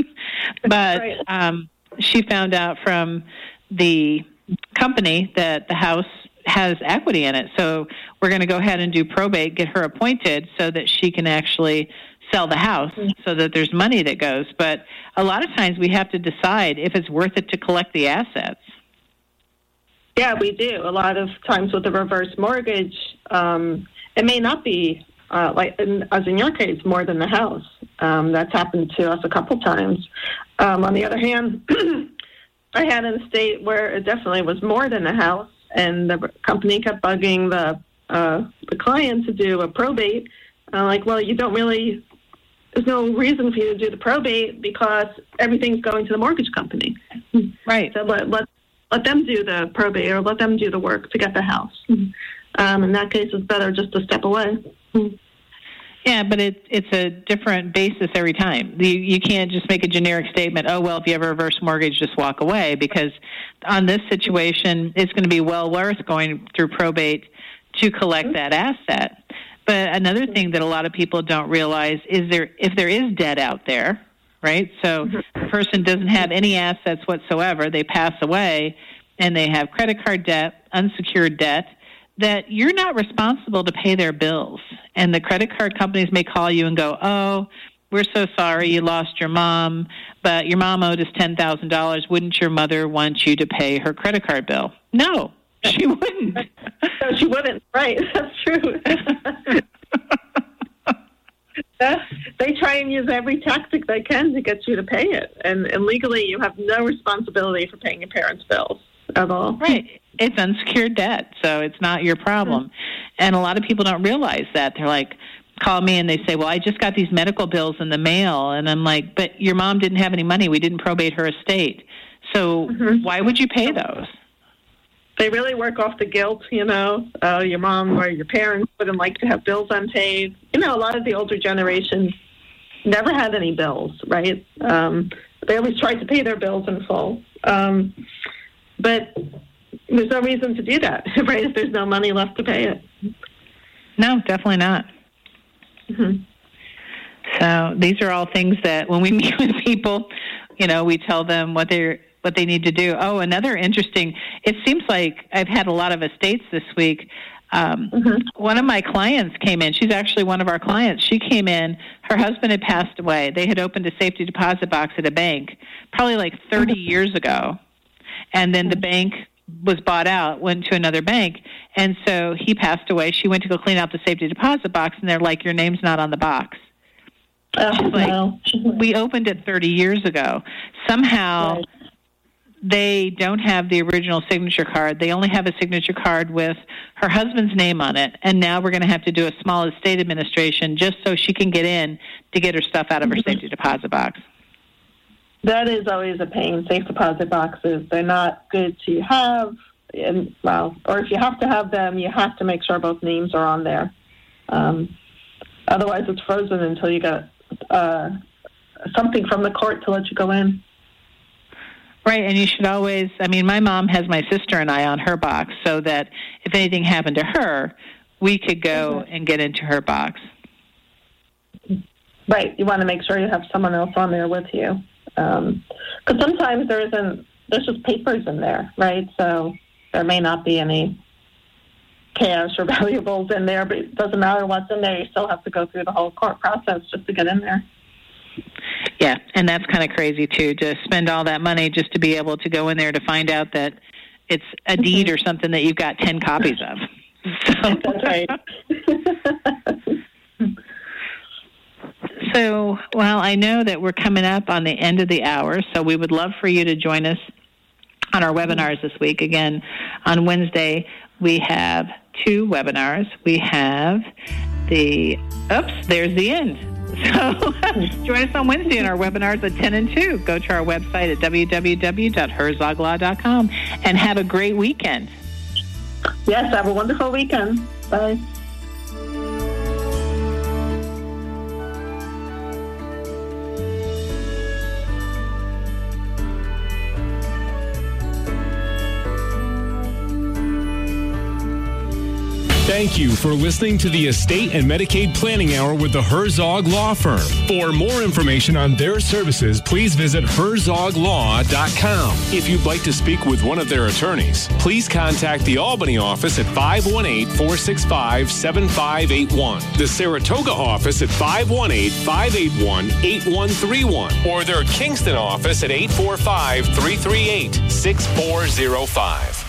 But right. um, she found out from the company that the house has equity in it. So we're going to go ahead and do probate, get her appointed so that she can actually sell the house mm-hmm. so that there's money that goes. But a lot of times we have to decide if it's worth it to collect the assets. Yeah, we do. A lot of times with the reverse mortgage, um, it may not be, uh, like in, as in your case, more than the house. Um, that's happened to us a couple times. Um, on the other hand, I had an estate where it definitely was more than the house, and the company kept bugging the uh, the client to do a probate. Uh, like, well, you don't really, there's no reason for you to do the probate because everything's going to the mortgage company. Right. So let, let Let them do the probate or let them do the work to get the house. Um, in that case, it's better just to step away. Yeah, but it, it's a different basis every time. You, you can't just make a generic statement, oh, well, if you have a reverse mortgage, just walk away, because on this situation, it's going to be well worth going through probate to collect that asset. But another thing that a lot of people don't realize is there if there is debt out there, right? So the person doesn't have any assets whatsoever. They pass away, and they have credit card debt, unsecured debt, that you're not responsible to pay their bills. And the credit card companies may call you and go, oh, we're so sorry you lost your mom, but your mom owed us ten thousand dollars. Wouldn't your mother want you to pay her credit card bill? No, she wouldn't. No, she wouldn't. Right, that's true. They try and use every tactic they can to get you to pay it. And, and legally, you have no responsibility for paying your parents' bills at all. Right. It's unsecured debt, so it's not your problem. Mm-hmm. And a lot of people don't realize that. They're like, call me and they say, well, I just got these medical bills in the mail. And I'm like, but your mom didn't have any money. We didn't probate her estate. So mm-hmm. why would you pay those? They really work off the guilt, you know. Uh, your mom or your parents wouldn't like to have bills unpaid. You know, a lot of the older generation never had any bills, right? Um, they always tried to pay their bills in full. Um, but there's no reason to do that, right? If there's no money left to pay it. No, definitely not. Mm-hmm. So these are all things that when we meet with people, you know, we tell them what they're what they need to do. Oh, another interesting. It seems like I've had a lot of estates this week. Um, mm-hmm. One of my clients came in. She's actually one of our clients. She came in. Her husband had passed away. They had opened a safety deposit box at a bank probably like thirty mm-hmm. years ago. And then the bank was bought out, went to another bank. And so he passed away. She went to go clean out the safety deposit box, and they're like, your name's not on the box. Oh, She's like, no. we opened it thirty years ago. Somehow... Right. They don't have the original signature card. They only have a signature card with her husband's name on it. And now we're going to have to do a small estate administration just so she can get in to get her stuff out of her safety deposit box. That is always a pain. Safe deposit boxes, they're not good to have. And, well, or if you have to have them, you have to make sure both names are on there. Um, otherwise, it's frozen until you get uh, something from the court to let you go in. Right, and you should always, I mean, my mom has my sister and I on her box so that if anything happened to her, we could go mm-hmm. and get into her box. Right, you want to make sure you have someone else on there with you. Because um, sometimes there isn't, there's just papers in there, right? So there may not be any cash or valuables in there, but it doesn't matter what's in there. You still have to go through the whole court process just to get in there. Yeah, and that's kind of crazy, too, to spend all that money just to be able to go in there to find out that it's a deed or something that you've got ten copies of. So, that's right. So, well, I know that we're coming up on the end of the hour, so we would love for you to join us on our webinars this week. Again, on Wednesday, we have two webinars. We have the, oops, there's the end. So join us on Wednesday in our webinars at ten and two. Go to our website at w w w dot herzog law dot com and have a great weekend. Yes, have a wonderful weekend. Bye. Thank you for listening to the Estate and Medicaid Planning Hour with the Herzog Law Firm. For more information on their services, please visit herzog law dot com. If you'd like to speak with one of their attorneys, please contact the Albany office at five one eight, four six five, seven five eight one, the Saratoga office at five one eight, five eight one, eight one three one, or their Kingston office at eight four five, three three eight, six four zero five.